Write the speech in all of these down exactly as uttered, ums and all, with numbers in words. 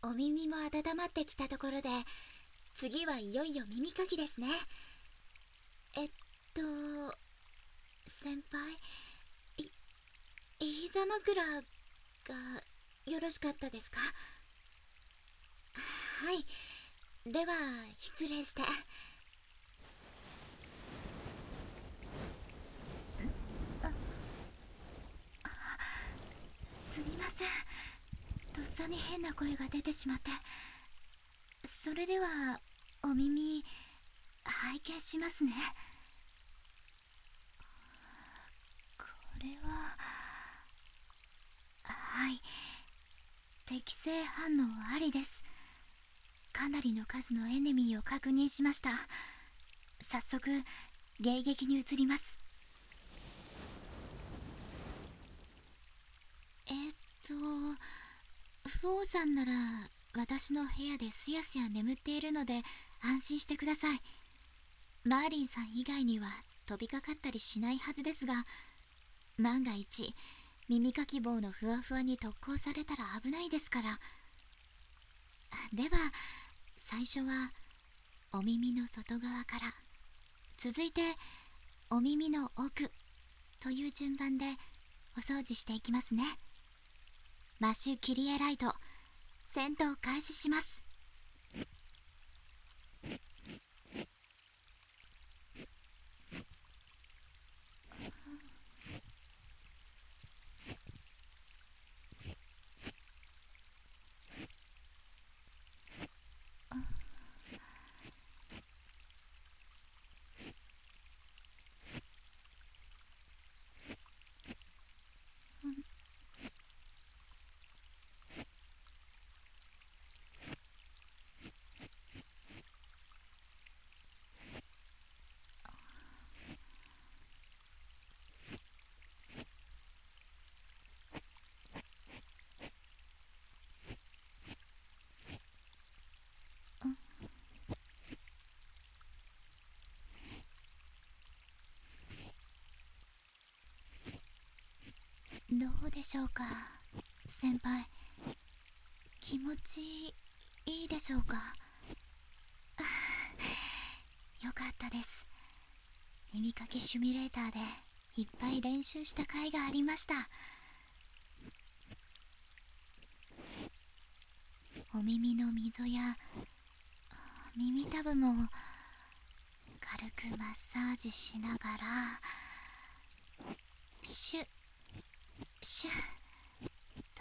お耳も温まってきたところで、次はいよいよ耳かきですね。えっと先輩、い膝枕がよろしかったですか？はい、では失礼して。すみません、とっさに変な声が出てしまって。それではお耳拝見しますね。これは、はい、適正反応ありです。かなりの数のエネミーを確認しました。早速迎撃に移ります。えー、っとフォーさんなら私の部屋ですやすや眠っているので安心してください。マーリンさん以外には飛びかかったりしないはずですが、万が一耳かき棒のふわふわに特攻されたら危ないですから。では最初はお耳の外側から、続いてお耳の奥という順番でお掃除していきますね。マシュ・キリエライト、戦闘開始します。どうでしょうか先輩、気持ちいいでしょうか？よかったです。耳かきシミュレーターでいっぱい練習した甲斐がありました。お耳の溝や耳たぶも軽くマッサージしながら、シュッシュッと。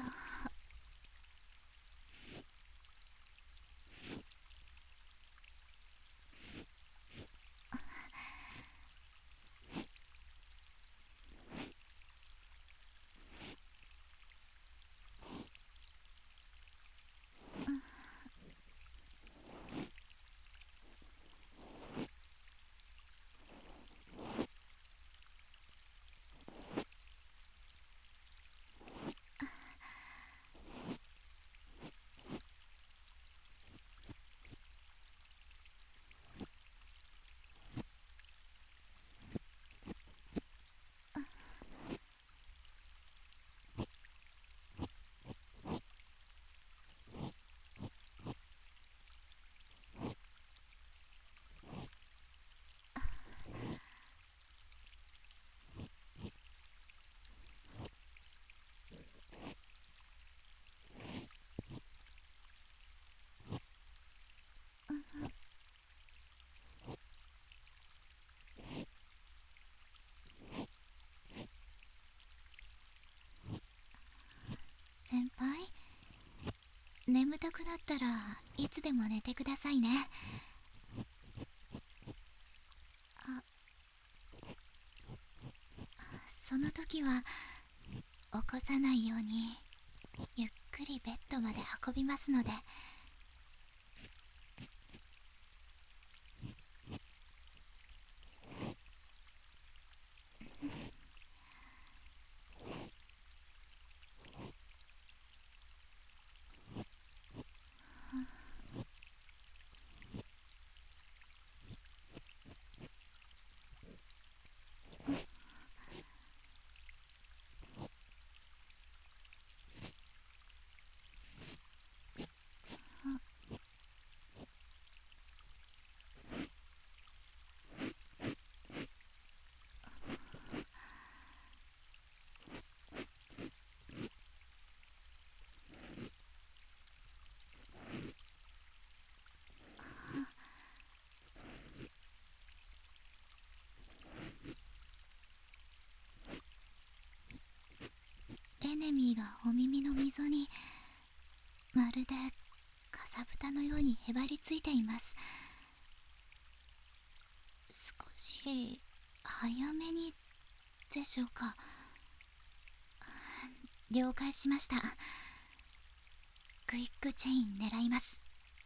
先輩、眠たくなったらいつでも寝てくださいね。あ、その時は起こさないようにゆっくりベッドまで運びますので。 エネミーがお耳の溝にまるでかさぶたのようにへばりついています。少し早めにでしょうか。了解しました。クイックチェイン狙います。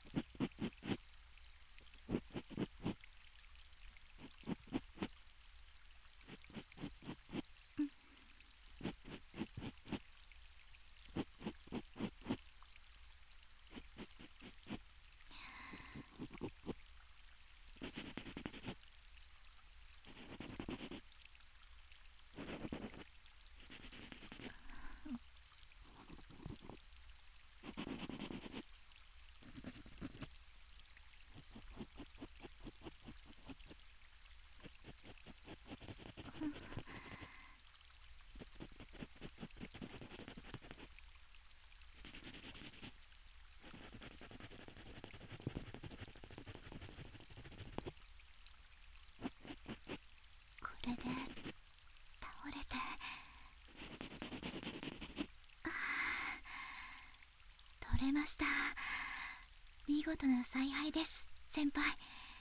これで倒れて、取れました。見事な采配です、先輩。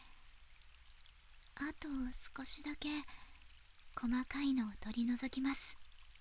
あと少しだけ細かいのを取り除きます。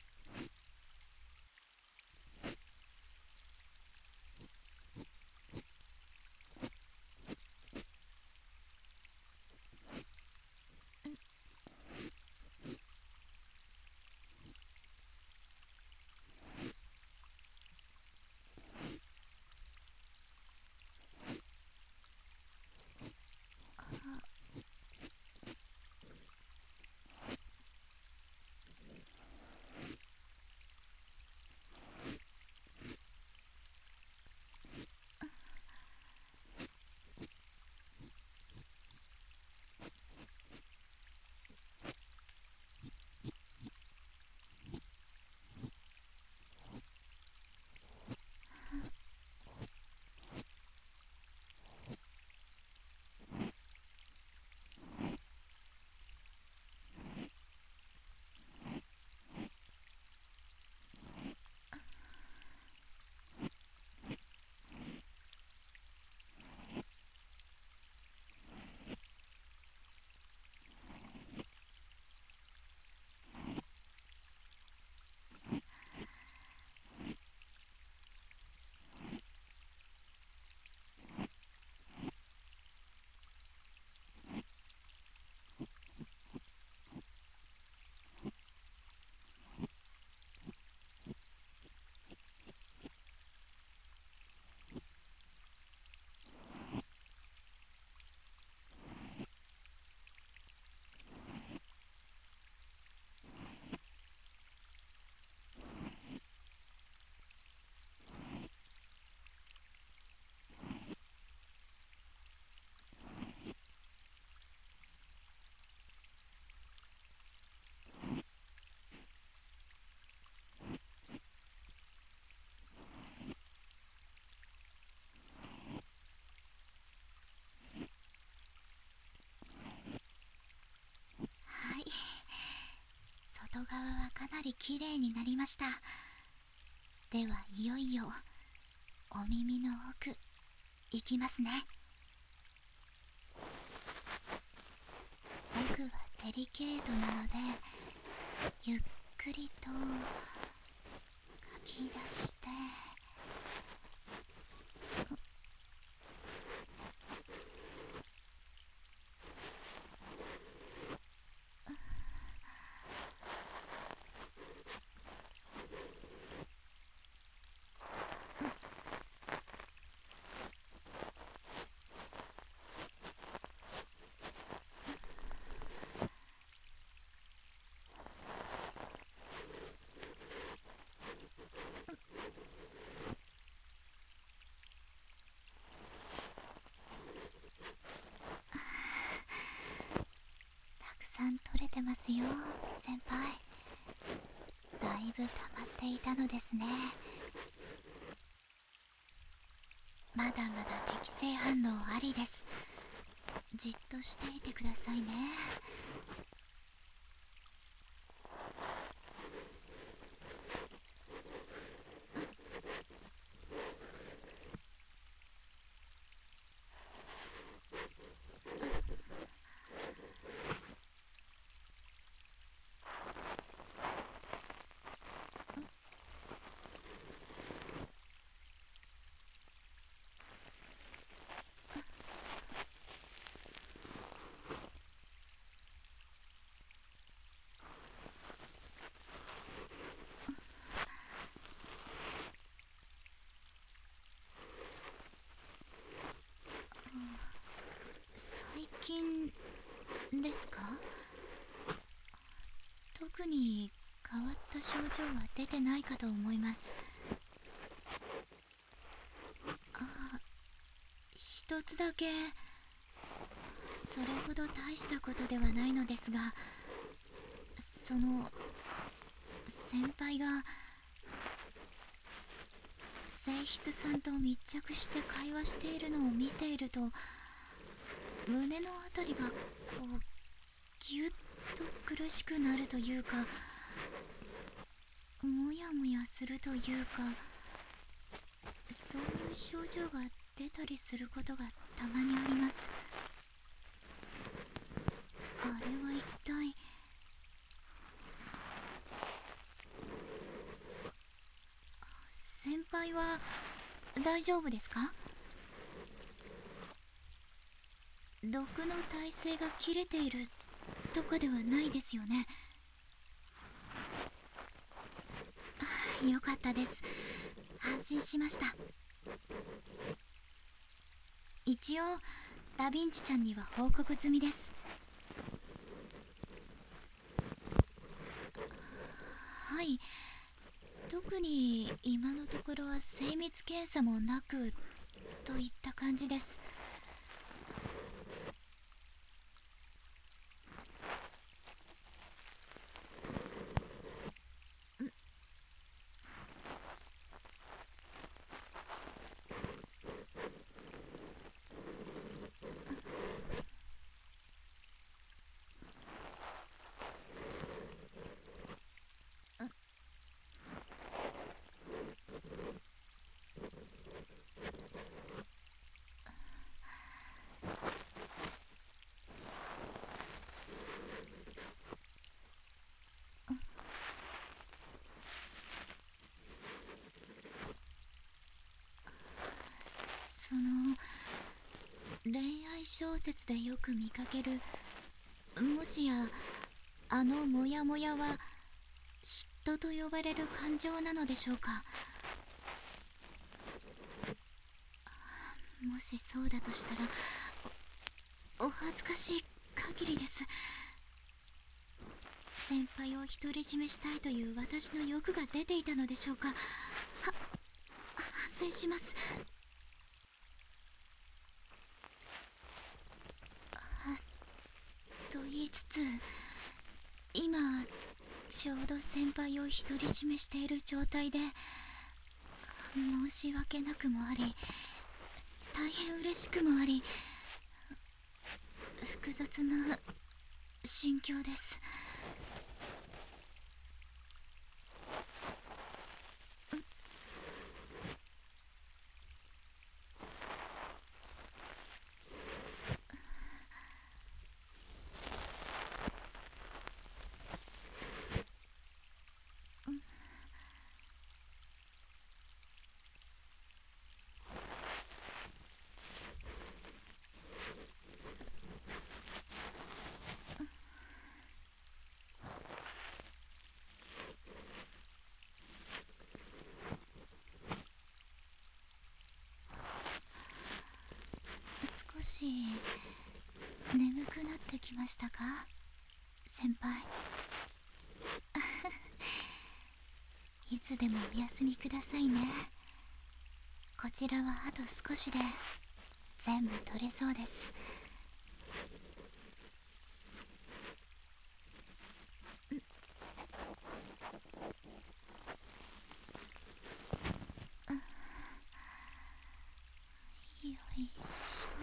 はい、外側はかなりきれいになりました。ではいよいよお耳の奥いきますね。奥はデリケートなのでゆっくりとかき出して、たくさん取れてますよ、先輩。だいぶ溜まっていたのですね。まだまだ適正反応ありです。じっとしていてくださいね。 症状は出てないかと思います。あ、一つだけ、それほど大したことではないのですが、その先輩が聖筆さんと密着して会話しているのを見ていると、胸のあたりがこうぎゅっと苦しくなるというか、もやもやするというか、そういう症状が出たりすることがたまにあります。あれは一体。先輩は大丈夫ですか？毒の耐性が切れているとかではないですよね。よかったです。安心しました。一応ダヴィンチちゃんには報告済みです。はい、特に今のところは精密検査もなくといった感じです。その恋愛小説でよく見かける、もしやあのモヤモヤは嫉妬と呼ばれる感情なのでしょうか。もしそうだとしたら お, お恥ずかしい限りです。先輩を独り占めしたいという私の欲が出ていたのでしょうか。は反省します。と言いつつ、今ちょうど先輩を独り占めしている状態で、申し訳なくもあり大変嬉しくもあり、複雑な心境です。少し眠くなってきましたか、先輩。いつでもお休みくださいね。こちらはあと少しで全部取れそうです。よいしょ。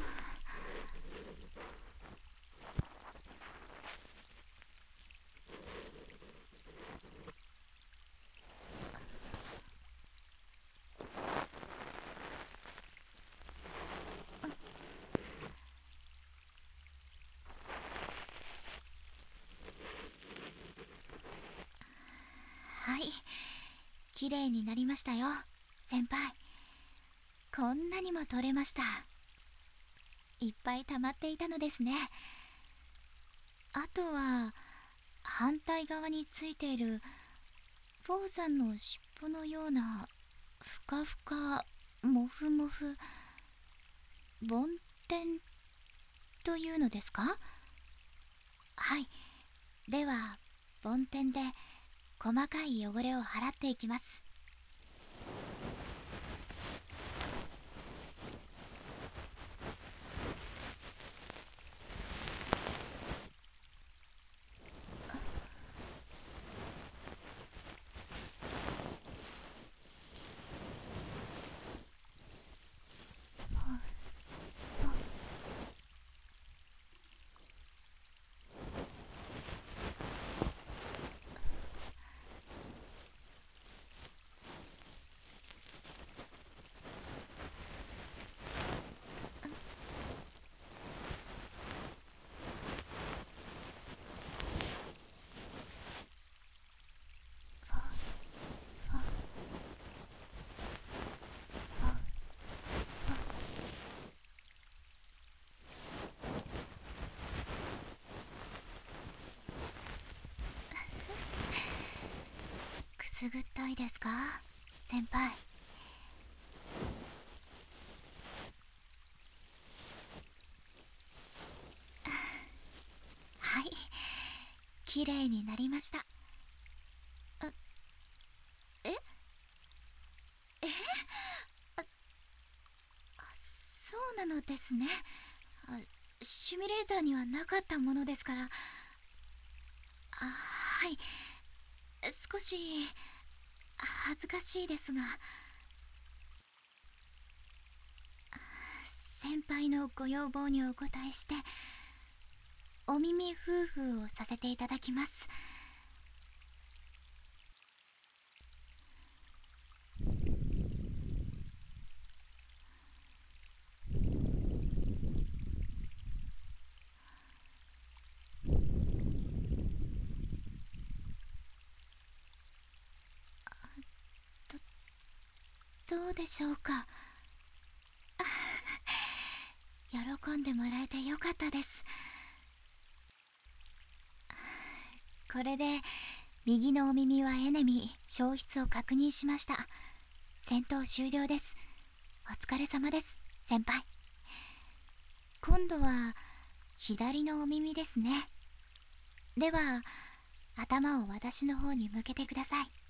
はい、綺麗になりましたよ、先輩。こんなにも取れました。いっぱい溜まっていたのですね。あとは反対側についているフォーさんの尻尾のようなふかふかもふもふ梵天というのですか？はい、では梵天で細かい汚れを払っていきます。くすぐったいですか、先輩。はい、綺麗になりました。あ、ええあ、そうなのですね。あ、シミュレーターにはなかったものですから。あ、はい、少し恥ずかしいですが、先輩のご要望にお応えしてお耳夫婦をさせていただきます。どどうでしょうか。喜んでもらえてよかったです。これで右のお耳はエネミー消失を確認しました。戦闘終了です。お疲れ様です、先輩。今度は左のお耳ですね。では頭を私の方に向けてください。